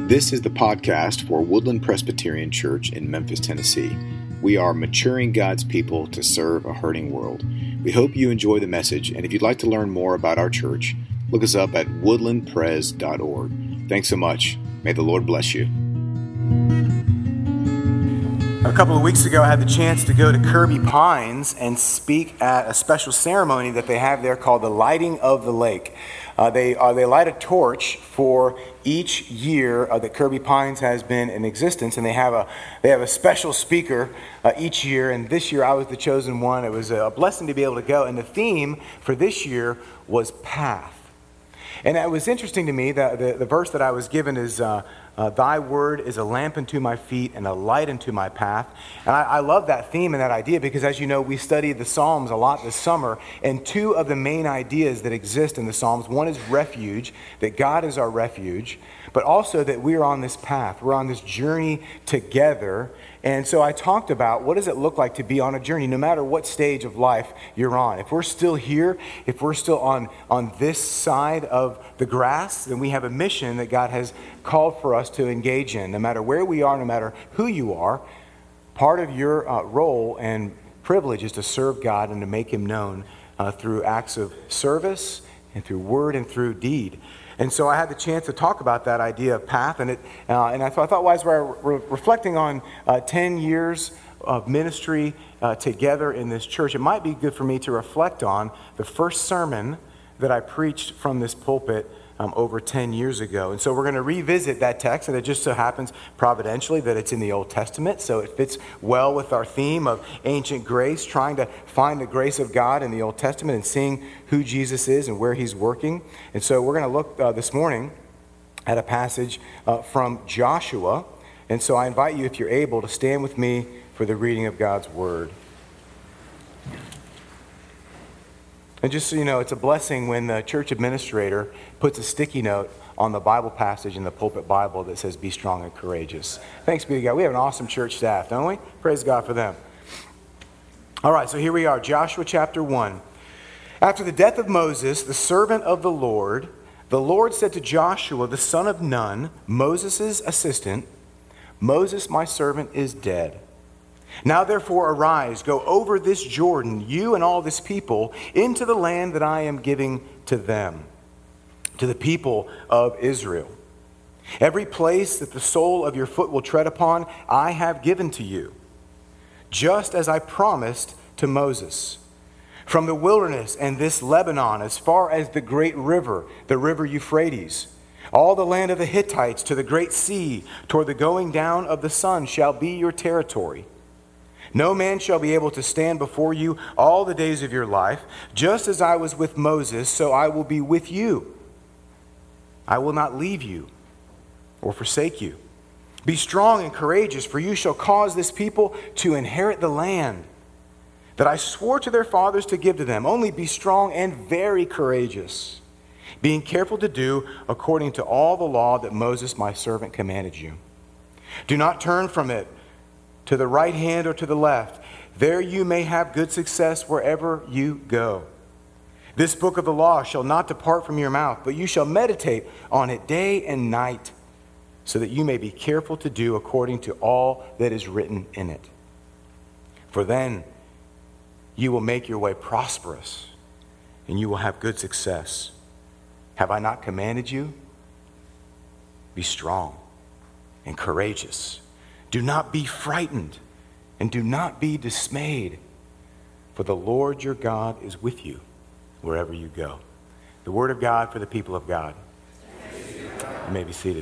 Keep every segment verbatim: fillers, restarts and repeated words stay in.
This is the podcast for Woodland Presbyterian Church in Memphis, Tennessee. We are maturing God's people to serve a hurting world. We hope you enjoy the message, and if you'd like to learn more about our church, look us up at woodland pres dot org. Thanks so much. May the Lord bless you. A couple of weeks ago, I had the chance to go to Kirby Pines and speak at a special ceremony that they have there called the Lighting of the Lake. Uh, they uh, they light a torch for each year uh, that Kirby Pines has been in existence, and they have a they have a special speaker uh, each year. And this year, I was the chosen one. It was a blessing to be able to go. And the theme for this year was path. And it was interesting to me that the, the verse that I was given is, uh, uh, thy word is a lamp unto my feet and a light unto my path. And I, I love that theme and that idea because, as you know, we studied the Psalms a lot this summer. And two of the main ideas that exist in the Psalms, one is refuge, that God is our refuge, but also that we are on this path. We're on this journey together. And so I talked about what does it look like to be on a journey, no matter what stage of life you're on. If we're still here, if we're still on, on this side of the grass, then we have a mission that God has called for us to engage in. No matter where we are, no matter who you are, part of your uh, role and privilege is to serve God and to make Him known uh, through acts of service and through word and through deed. And so I had the chance to talk about that idea of path, and it, uh, and I thought, I thought while we were reflecting on uh, ten years of ministry uh, together in this church, it might be good for me to reflect on the first sermon that I preached from this pulpit um, over ten years ago. And so we're going to revisit that text, and it just so happens providentially that it's in the Old Testament, so it fits well with our theme of ancient grace, trying to find the grace of God in the Old Testament and seeing who Jesus is and where He's working. And so we're going to look uh, this morning at a passage uh, from Joshua. And so I invite you, if you're able, to stand with me for the reading of God's Word. And just so you know, it's a blessing when the church administrator puts a sticky note on the Bible passage in the pulpit Bible that says, be strong and courageous. Thanks be to God. We have an awesome church staff, don't we? Praise God for them. All right, so here we are, Joshua chapter one. After the death of Moses, the servant of the Lord, the Lord said to Joshua, the son of Nun, Moses' assistant, Moses, my servant, is dead. Now therefore arise, go over this Jordan, you and all this people, into the land that I am giving to them, to the people of Israel. Every place that the sole of your foot will tread upon, I have given to you, just as I promised to Moses. From the wilderness and this Lebanon, as far as the great river, the river Euphrates, all the land of the Hittites to the great sea, toward the going down of the sun, shall be your territory. No man shall be able to stand before you all the days of your life. Just as I was with Moses, so I will be with you. I will not leave you or forsake you. Be strong and courageous, for you shall cause this people to inherit the land that I swore to their fathers to give to them. Only be strong and very courageous, being careful to do according to all the law that Moses my servant commanded you. Do not turn from it to the right hand or to the left. There you may have good success wherever you go. This book of the law shall not depart from your mouth, but you shall meditate on it day and night, so that you may be careful to do according to all that is written in it. For then you will make your way prosperous, and you will have good success. Have I not commanded you? Be strong and courageous. Do not be frightened, and do not be dismayed, for the Lord your God is with you wherever you go. The word of God for the people of God. You may be seated.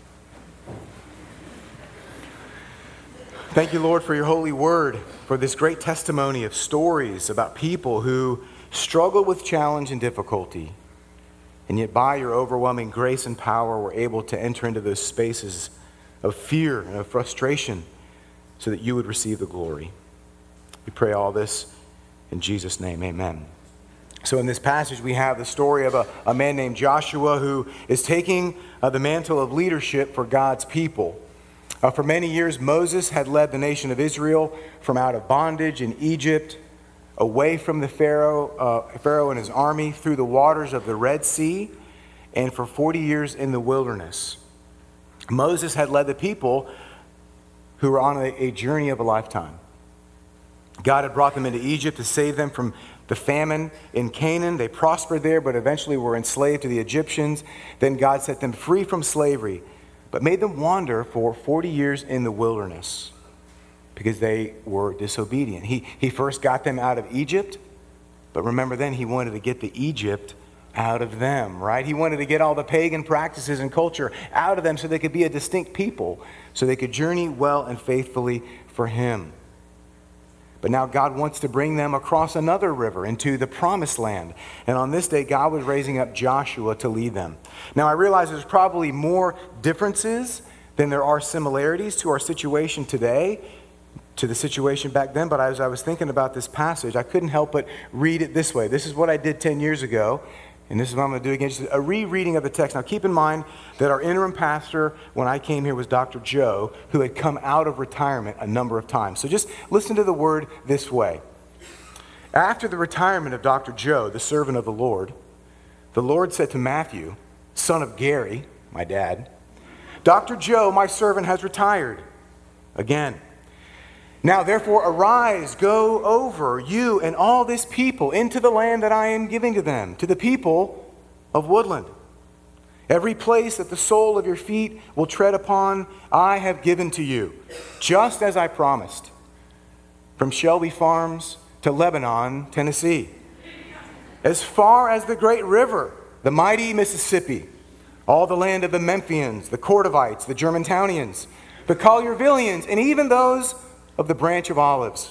Thank you, Lord, for your holy word, for this great testimony of stories about people who struggled with challenge and difficulty, and yet by your overwhelming grace and power were able to enter into those spaces of fear and of frustration so that you would receive the glory. We pray all this in Jesus' name, amen. So in this passage we have the story of a, a man named Joshua who is taking uh, the mantle of leadership for God's people. Uh, for many years Moses had led the nation of Israel from out of bondage in Egypt, away from the Pharaoh, uh, Pharaoh and his army, through the waters of the Red Sea, and for forty years in the wilderness. Moses had led the people who were on a, a journey of a lifetime. God had brought them into Egypt to save them from the famine in Canaan. They prospered there, but eventually were enslaved to the Egyptians. Then God set them free from slavery, but made them wander for forty years in the wilderness because they were disobedient. He, he first got them out of Egypt, but remember then he wanted to get the Egypt out of them, right? He wanted to get all the pagan practices and culture out of them so they could be a distinct people, so they could journey well and faithfully for him. But now God wants to bring them across another river into the promised land. And on this day, God was raising up Joshua to lead them. Now, I realize there's probably more differences than there are similarities to our situation today, to the situation back then. But as I was thinking about this passage, I couldn't help but read it this way. This is what I did ten years ago. And this is what I'm going to do again, just a rereading of the text. Now, keep in mind that our interim pastor, when I came here, was Doctor Joe, who had come out of retirement a number of times. So just listen to the word this way. After the retirement of Doctor Joe, the servant of the Lord, the Lord said to Matthew, son of Gary, my dad, Doctor Joe, my servant, has retired again. Now, therefore, arise, go over, you and all this people, into the land that I am giving to them, to the people of Woodland. Every place that the sole of your feet will tread upon, I have given to you, just as I promised, from Shelby Farms to Lebanon, Tennessee, as far as the great river, the mighty Mississippi, all the land of the Memphians, the Cordovites, the Germantownians, the Colliervillians, and even those of the branch of olives,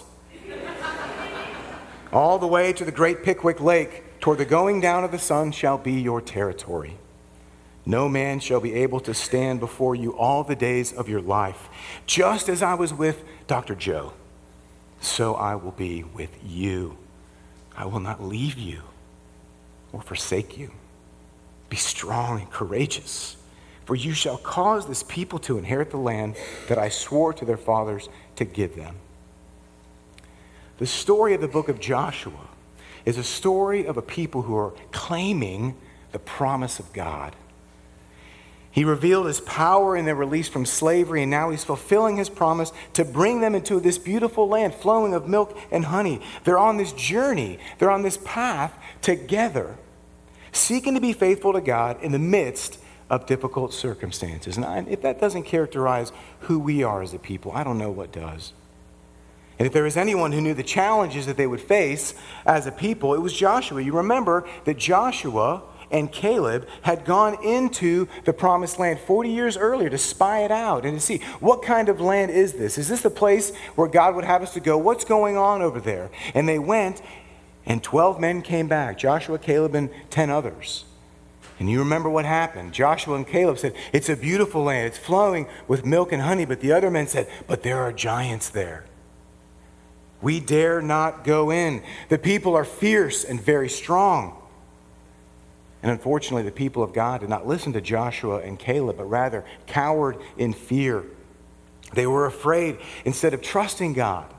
all the way to the great Pickwick Lake, toward the going down of the sun shall be your territory. No man shall be able to stand before you all the days of your life. Just as I was with Doctor Joe, so I will be with you. I will not leave you or forsake you. Be strong and courageous, for you shall cause this people to inherit the land that I swore to their fathers to give them. The story of the book of Joshua is a story of a people who are claiming the promise of God. He revealed his power in their release from slavery, and now he's fulfilling his promise to bring them into this beautiful land flowing of milk and honey. They're on this journey. They're on this path together, seeking to be faithful to God in the midst of difficult circumstances. And if that doesn't characterize who we are as a people, I don't know what does. And if there was anyone who knew the challenges that they would face as a people, it was Joshua. You remember that Joshua and Caleb had gone into the promised land forty years earlier to spy it out and to see what kind of land is this? Is this the place where God would have us to go? What's going on over there? And they went, and twelve men came back, Joshua, Caleb, and ten others. And you remember what happened. Joshua and Caleb said, it's a beautiful land. It's flowing with milk and honey. But the other men said, but there are giants there. We dare not go in. The people are fierce and very strong. And unfortunately, the people of God did not listen to Joshua and Caleb, but rather cowered in fear. They were afraid. Instead of trusting God,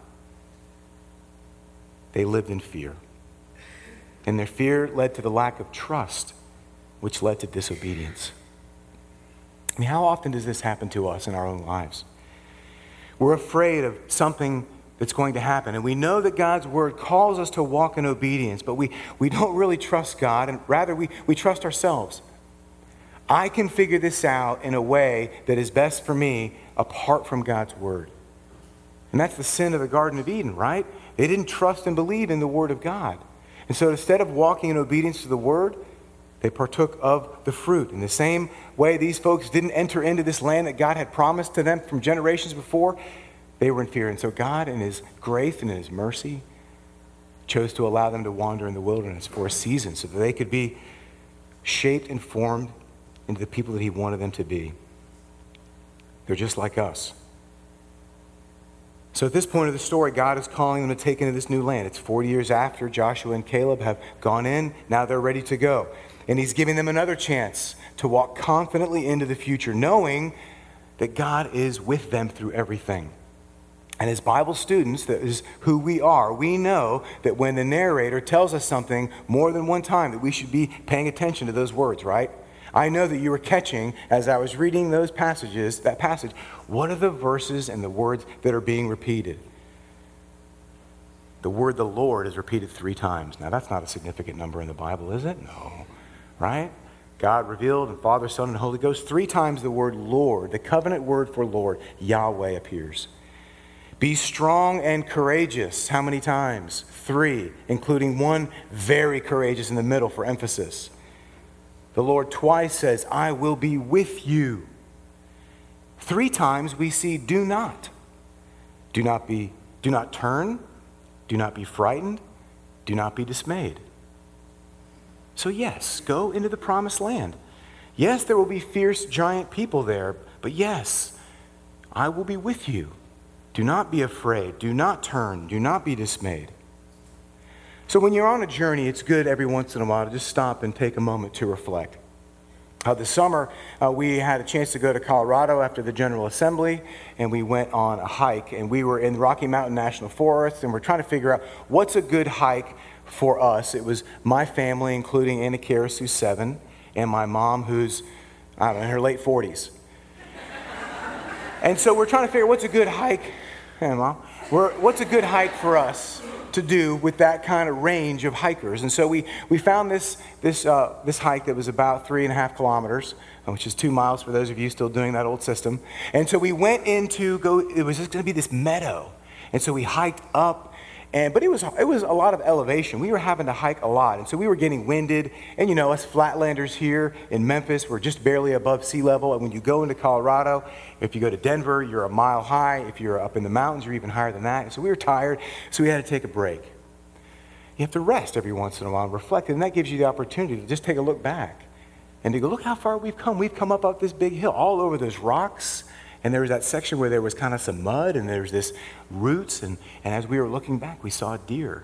they lived in fear. And their fear led to the lack of trust, which led to disobedience. I mean, how often does this happen to us in our own lives? We're afraid of something that's going to happen, and we know that God's word calls us to walk in obedience, but we, we don't really trust God, and rather we, we trust ourselves. I can figure this out in a way that is best for me apart from God's word. And that's the sin of the Garden of Eden, right? They didn't trust and believe in the word of God. And so instead of walking in obedience to the word, they partook of the fruit. In the same way, these folks didn't enter into this land that God had promised to them from generations before. They were in fear. And so God, in his grace and in his mercy, chose to allow them to wander in the wilderness for a season so that they could be shaped and formed into the people that he wanted them to be. They're just like us. So at this point of the story, God is calling them to take into this new land. It's forty years after Joshua and Caleb have gone in. Now they're ready to go. And he's giving them another chance to walk confidently into the future, knowing that God is with them through everything. And as Bible students, that is who we are, we know that when the narrator tells us something more than one time, that we should be paying attention to those words, right? I know that you were catching, as I was reading those passages, that passage, what are the verses and the words that are being repeated? The word the Lord is repeated three times. Now, that's not a significant number in the Bible, is it? No. Right? God revealed, and Father, Son, and Holy Ghost. Three times the word Lord, the covenant word for Lord, Yahweh, appears. Be strong and courageous. How many times? Three, including one very courageous in the middle for emphasis. The Lord twice says, I will be with you. Three times we see do not. Do not be, do not turn, do not be frightened, do not be dismayed. So yes, go into the promised land. Yes, there will be fierce giant people there, but yes, I will be with you. Do not be afraid. Do not turn. Do not be dismayed. So when you're on a journey, it's good every once in a while to just stop and take a moment to reflect. Uh, this summer, uh, we had a chance to go to Colorado after the General Assembly, and we went on a hike, and we were in Rocky Mountain National Forest, and we're trying to figure out what's a good hike for us. It was my family, including Anna Karis, who's seven, and my mom, who's, I don't know, in her late forties. And so we're trying to figure out what's a good hike, hey, Mom, we're, what's a good hike for us to do with that kind of range of hikers. And so we, we found this this uh, this hike that was about three and a half kilometers, which is two miles for those of you still doing that old system. And so we went into, go. it was just going to be this meadow. And so we hiked up, and but it was it was a lot of elevation. We were having to hike a lot. And so we were getting winded. And you know, us flatlanders here in Memphis, we're just barely above sea level. And when you go into Colorado, if you go to Denver, you're a mile high. If you're up in the mountains, you're even higher than that. And so we were tired, so we had to take a break. You have to rest every once in a while and reflect, and that gives you the opportunity to just take a look back and to go, look how far we've come. We've come up up this big hill, all over those rocks, and there was that section where there was kind of some mud, and there was this roots, and, and as we were looking back, we saw a deer.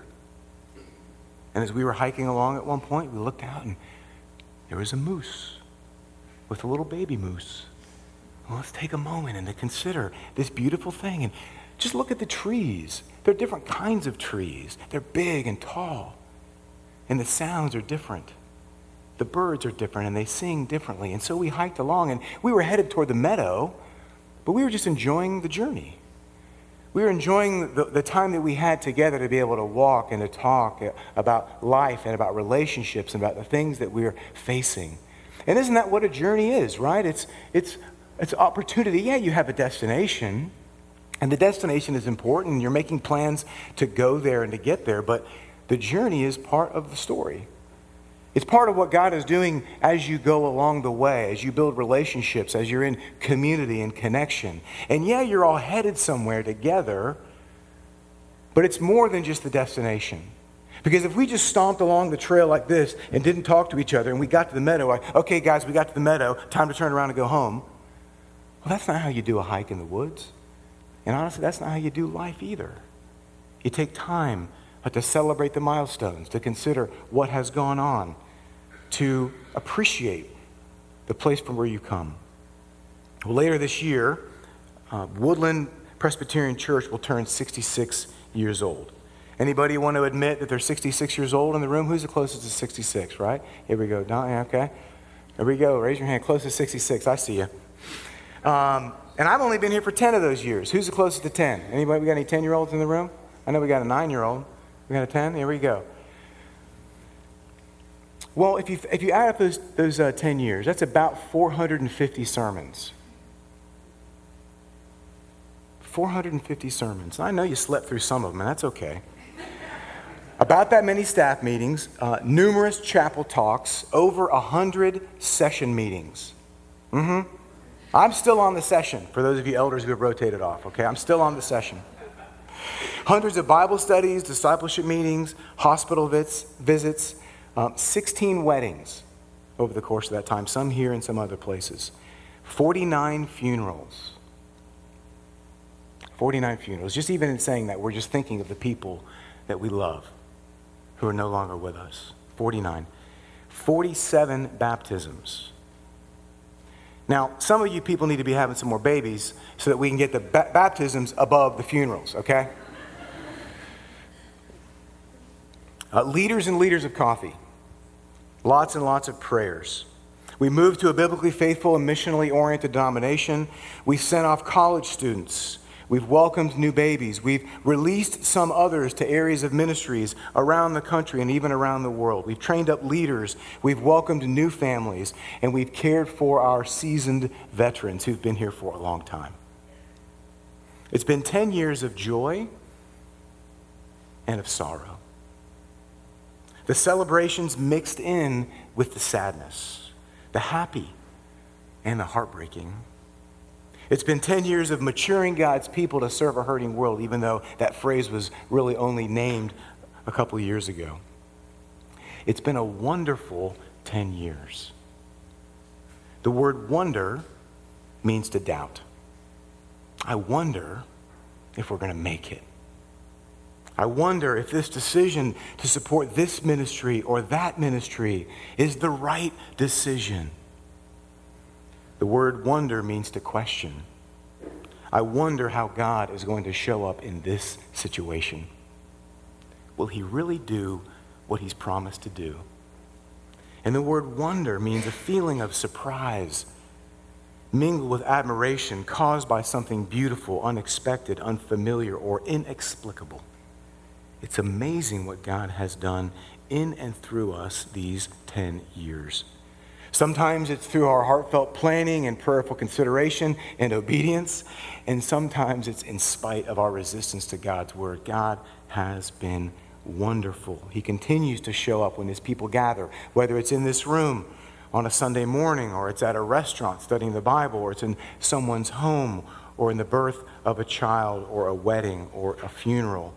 And as we were hiking along at one point, we looked out, and there was a moose with a little baby moose. Well, let's take a moment and to consider this beautiful thing. And just look at the trees. They're different kinds of trees. They're big and tall. And the sounds are different. The birds are different, and they sing differently. And so we hiked along, and we were headed toward the meadow, but we were just enjoying the journey. We were enjoying the, the time that we had together to be able to walk and to talk about life and about relationships and about the things that we're facing. And isn't that what a journey is, right? It's it's It's opportunity. Yeah, you have a destination, and the destination is important. You're making plans to go there and to get there, but the journey is part of the story. It's part of what God is doing as you go along the way, as you build relationships, as you're in community and connection. And yeah, you're all headed somewhere together, but it's more than just the destination. Because if we just stomped along the trail like this and didn't talk to each other, and we got to the meadow, like, okay, guys, we got to the meadow, time to turn around and go home. Well, that's not how you do a hike in the woods. And honestly, that's not how you do life either. You take time to celebrate the milestones, to consider what has gone on, to appreciate the place from where you come. Well, later this year, uh, Woodland Presbyterian Church will turn sixty-six years old. Anybody want to admit that they're sixty-six years old in the room? Who's the closest to sixty-six, right? Here we go. Don, okay. Here we go. Raise your hand. Closest to sixty-six. I see you. Um, and I've only been here for ten of those years. Who's the closest to ten? Anybody? We got any ten-year-olds in the room? I know we got a nine-year-old. We got a ten? Here we go. Well, if you if you add up those those uh, ten years, that's about four hundred fifty sermons. four hundred fifty sermons. I know you slept through some of them, and that's okay. About that many staff meetings, uh, numerous chapel talks, over a hundred session meetings. Mm-hmm. I'm still on the session, for those of you elders who have rotated off, okay? I'm still on the session. Hundreds of Bible studies, discipleship meetings, hospital vits, visits, um, sixteen weddings over the course of that time, some here and some other places. forty-nine funerals. forty-nine funerals. Just even in saying that, we're just thinking of the people that we love who are no longer with us. forty-nine. forty-seven baptisms. Now, some of you people need to be having some more babies so that we can get the ba- baptisms above the funerals, okay? Uh, liters and liters of coffee. Lots and lots of prayers. We moved to a biblically faithful and missionally oriented denomination. We sent off college students. We've welcomed new babies. We've released some others to areas of ministries around the country and even around the world. We've trained up leaders. We've welcomed new families. And we've cared for our seasoned veterans who've been here for a long time. It's been ten years of joy and of sorrow. The celebrations mixed in with the sadness, the happy and the heartbreaking. It's been ten years of maturing God's people to serve a hurting world, even though that phrase was really only named a couple of years ago. It's been a wonderful ten years. The word wonder means to doubt. I wonder if we're going to make it. I wonder if this decision to support this ministry or that ministry is the right decision. The word wonder means to question. I wonder how God is going to show up in this situation. Will he really do what he's promised to do? And the word wonder means a feeling of surprise, mingled with admiration caused by something beautiful, unexpected, unfamiliar, or inexplicable. It's amazing what God has done in and through us these ten years. Sometimes it's through our heartfelt planning and prayerful consideration and obedience, and sometimes it's in spite of our resistance to God's word. God has been wonderful. He continues to show up when his people gather, whether it's in this room on a Sunday morning, or it's at a restaurant studying the Bible, or it's in someone's home, or in the birth of a child, or a wedding, or a funeral.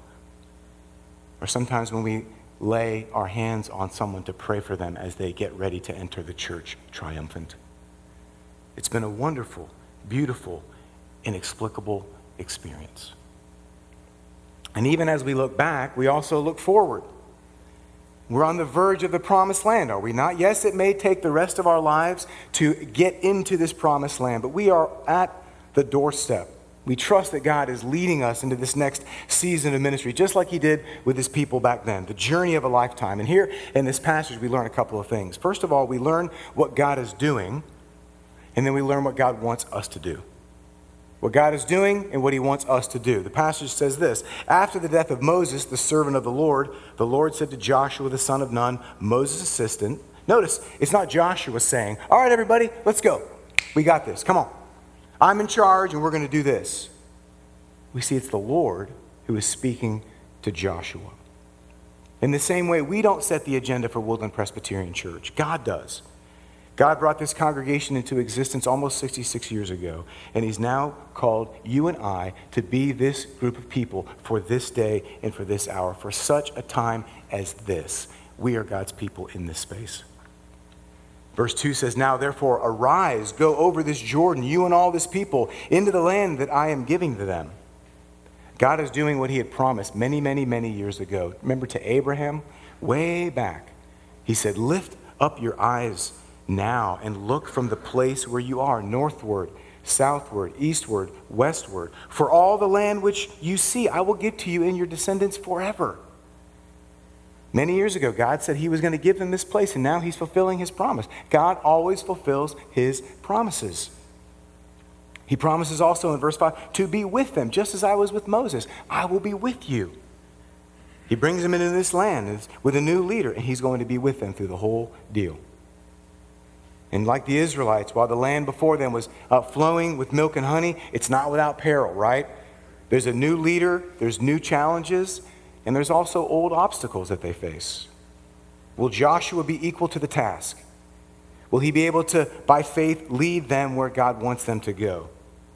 Or sometimes when we lay our hands on someone to pray for them as they get ready to enter the church triumphant. It's been a wonderful, beautiful, inexplicable experience. And even as we look back, we also look forward. We're on the verge of the promised land, are we not? Yes, it may take the rest of our lives to get into this promised land, but we are at the doorstep. We trust that God is leading us into this next season of ministry, just like he did with his people back then, the journey of a lifetime. And here in this passage, we learn a couple of things. First of all, we learn what God is doing, and then we learn what God wants us to do. What God is doing and what he wants us to do. The passage says this: after the death of Moses, the servant of the Lord, the Lord said to Joshua, the son of Nun, Moses' assistant. Notice, it's not Joshua saying, all right, everybody, let's go. We got this. Come on. I'm in charge and we're going to do this. We see it's the Lord who is speaking to Joshua. In the same way, we don't set the agenda for Woodland Presbyterian Church. God does. God brought this congregation into existence almost sixty-six years ago, and he's now called you and I to be this group of people for this day and for this hour, for such a time as this. We are God's people in this space. Verse two says, now therefore arise, go over this Jordan, you and all this people, into the land that I am giving to them. God is doing what he had promised many, many, many years ago. Remember to Abraham, way back, he said, lift up your eyes now and look from the place where you are, northward, southward, eastward, westward. For all the land which you see, I will give to you and your descendants forever. Many years ago, God said he was going to give them this place, and now he's fulfilling his promise. God always fulfills his promises. He promises also in verse five to be with them, just as I was with Moses. I will be with you. He brings them into this land with a new leader, and he's going to be with them through the whole deal. And like the Israelites, while the land before them was uh, flowing with milk and honey, it's not without peril, right? There's a new leader, there's new challenges, and there's also old obstacles that they face. Will Joshua be equal to the task? Will he be able to, by faith, lead them where God wants them to go?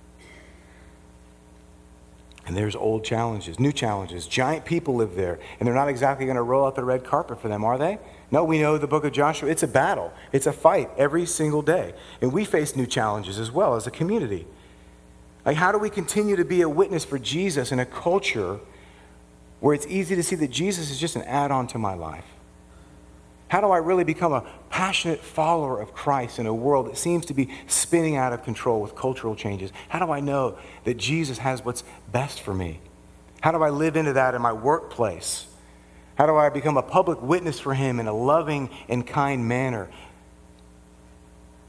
And there's old challenges, new challenges. Giant people live there, and they're not exactly going to roll out the red carpet for them, are they? No, we know the book of Joshua, it's a battle. It's a fight every single day. And we face new challenges as well as a community. Like, how do we continue to be a witness for Jesus in a culture where it's easy to see that Jesus is just an add-on to my life? How do I really become a passionate follower of Christ in a world that seems to be spinning out of control with cultural changes? How do I know that Jesus has what's best for me? How do I live into that in my workplace? How do I become a public witness for him in a loving and kind manner?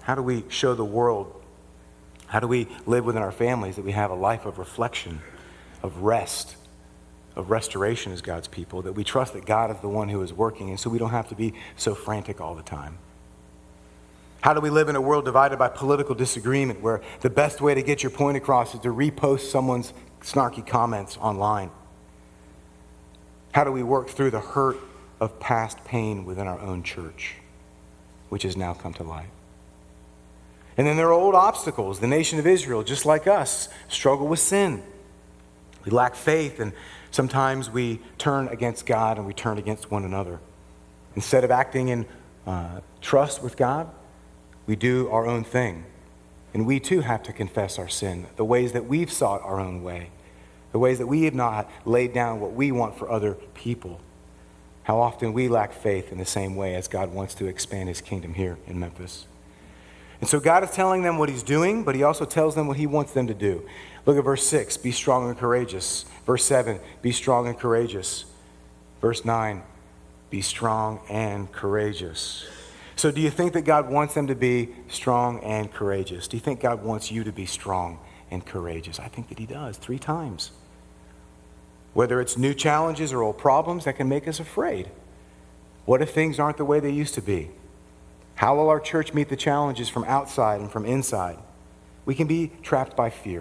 How do we show the world? How do we live within our families that we have a life of reflection, of rest, of restoration as God's people, that we trust that God is the one who is working, and so we don't have to be so frantic all the time? How do we live in a world divided by political disagreement where the best way to get your point across is to repost someone's snarky comments online? How do we work through the hurt of past pain within our own church, which has now come to light? And then there are old obstacles. The nation of Israel, just like us, struggle with sin. We lack faith, and sometimes we turn against God and we turn against one another. Instead of acting in uh, trust with God, we do our own thing. And we too have to confess our sin, the ways that we've sought our own way, the ways that we have not laid down what we want for other people. How often we lack faith in the same way as God wants to expand his kingdom here in Memphis. And so God is telling them what he's doing, but he also tells them what he wants them to do. Look at verse six, be strong and courageous. Verse seven, be strong and courageous. Verse nine, be strong and courageous. So do you think that God wants them to be strong and courageous? Do you think God wants you to be strong and courageous? I think that he does, three times. Whether it's new challenges or old problems that can make us afraid. What if things aren't the way they used to be? How will our church meet the challenges from outside and from inside? We can be trapped by fear.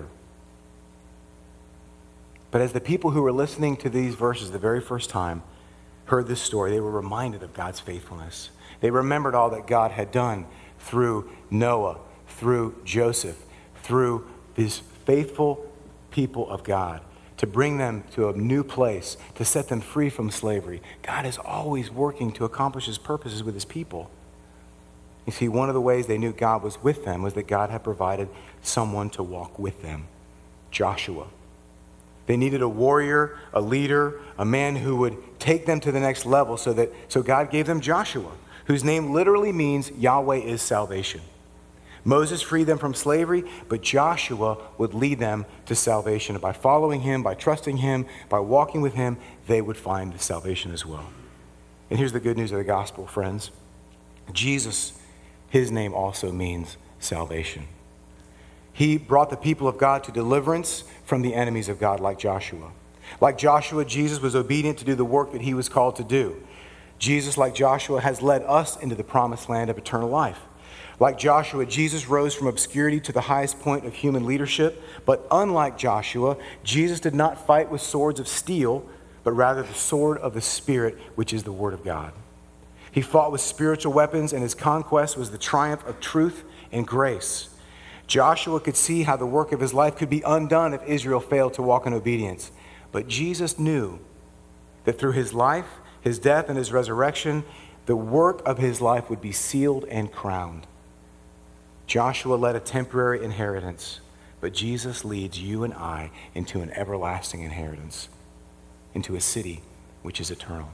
But as the people who were listening to these verses the very first time heard this story, they were reminded of God's faithfulness. They remembered all that God had done through Noah, through Joseph, through these faithful people of God, to bring them to a new place, to set them free from slavery. God is always working to accomplish his purposes with his people. You see, one of the ways they knew God was with them was that God had provided someone to walk with them, Joshua. They needed a warrior, a leader, a man who would take them to the next level, so that so God gave them Joshua, whose name literally means Yahweh is salvation. Moses freed them from slavery, but Joshua would lead them to salvation. And by following him, by trusting him, by walking with him, they would find the salvation as well. And here's the good news of the gospel, friends. Jesus, his name also means salvation. He brought the people of God to deliverance from the enemies of God like Joshua. Like Joshua, Jesus was obedient to do the work that he was called to do. Jesus, like Joshua, has led us into the promised land of eternal life. Like Joshua, Jesus rose from obscurity to the highest point of human leadership. But unlike Joshua, Jesus did not fight with swords of steel, but rather the sword of the Spirit, which is the Word of God. He fought with spiritual weapons, and his conquest was the triumph of truth and grace. Joshua could see how the work of his life could be undone if Israel failed to walk in obedience. But Jesus knew that through his life, his death, and his resurrection, the work of his life would be sealed and crowned. Joshua led a temporary inheritance, but Jesus leads you and I into an everlasting inheritance, into a city which is eternal.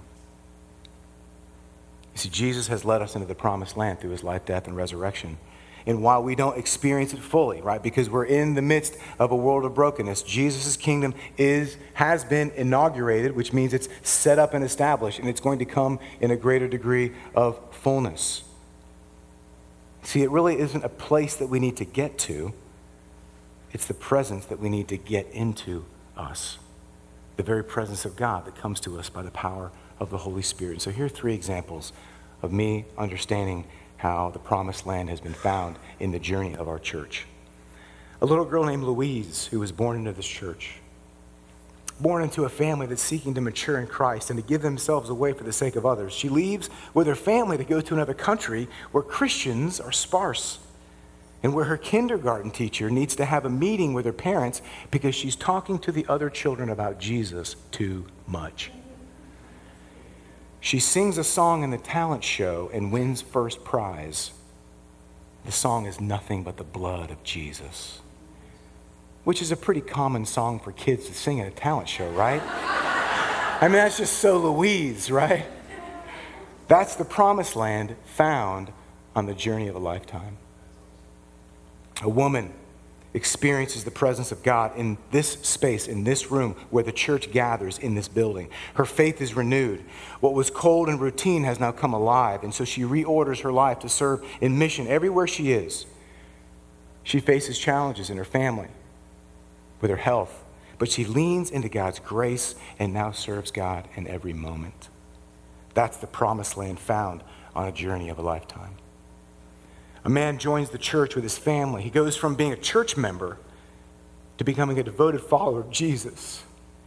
You see, Jesus has led us into the promised land through his life, death, and resurrection. And while we don't experience it fully, right, because we're in the midst of a world of brokenness, Jesus' kingdom is has been inaugurated, which means it's set up and established, and it's going to come in a greater degree of fullness. See, it really isn't a place that we need to get to. It's the presence that we need to get into us. The very presence of God that comes to us by the power of the Holy Spirit. So here are three examples of me understanding how the promised land has been found in the journey of our church. A little girl named Louise, who was born into this church, born into a family that's seeking to mature in Christ and to give themselves away for the sake of others. She leaves with her family to go to another country where Christians are sparse and where her kindergarten teacher needs to have a meeting with her parents because she's talking to the other children about Jesus too much. She sings a song in the talent show and wins first prize. The song is Nothing But the Blood of Jesus, which is a pretty common song for kids to sing at a talent show, right? I mean, that's just so Louise, right? That's the promised land found on the journey of a lifetime. A woman experiences the presence of God in this space, in this room where the church gathers in this building. Her faith is renewed. What was cold and routine has now come alive, and so she reorders her life to serve in mission everywhere she is. She faces challenges in her family, with her health, but she leans into God's grace and now serves God in every moment. That's the promised land found on a journey of a lifetime. A man joins the church with his family. He goes from being a church member to becoming a devoted follower of Jesus.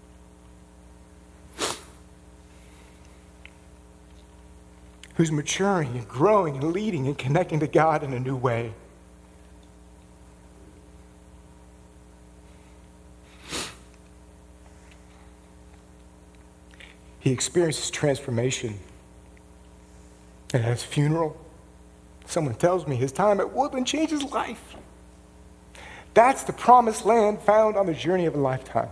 Who's maturing and growing and leading and connecting to God in a new way. He experiences transformation at his funeral. Someone tells me his time at Woodland changed his life. That's the promised land found on the journey of a lifetime.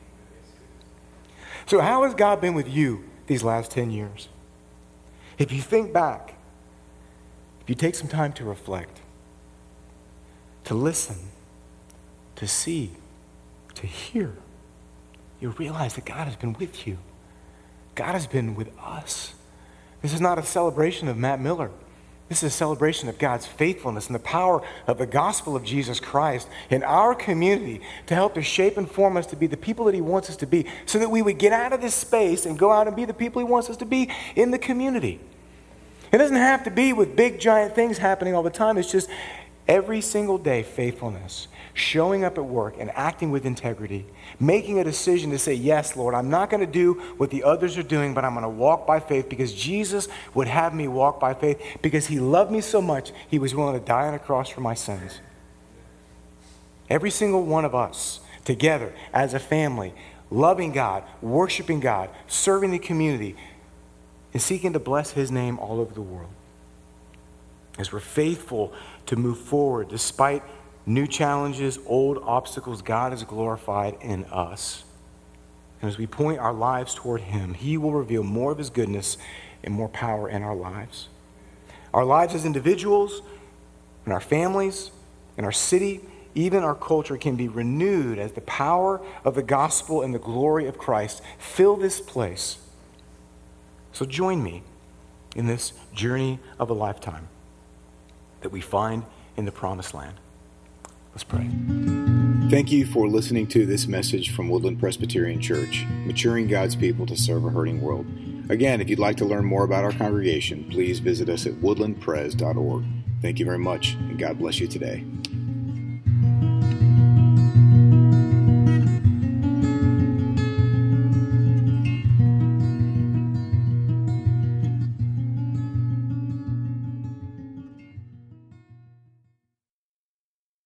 So how has God been with you these last ten years? If you think back, if you take some time to reflect, to listen, to see, to hear, you'll realize that God has been with you. God has been with us. This is not a celebration of Matt Miller. This is a celebration of God's faithfulness and the power of the gospel of Jesus Christ in our community to help to shape and form us to be the people that he wants us to be, so that we would get out of this space and go out and be the people he wants us to be in the community. It doesn't have to be with big, giant things happening all the time. It's just every single day faithfulness, showing up at work and acting with integrity, making a decision to say, yes, Lord, I'm not going to do what the others are doing, but I'm going to walk by faith because Jesus would have me walk by faith because he loved me so much, he was willing to die on a cross for my sins. Every single one of us together as a family, loving God, worshiping God, serving the community, and seeking to bless his name all over the world. As we're faithful to move forward despite new challenges, old obstacles, God is glorified in us. And as we point our lives toward him, he will reveal more of his goodness and more power in our lives. Our lives as individuals, and our families, and our city, even our culture can be renewed as the power of the gospel and the glory of Christ fill this place. So join me in this journey of a lifetime that we find in the promised land. Let's pray. Thank you for listening to this message from Woodland Presbyterian Church, maturing God's people to serve a hurting world. Again, if you'd like to learn more about our congregation, please visit us at woodland pres dot org. Thank you very much, and God bless you today.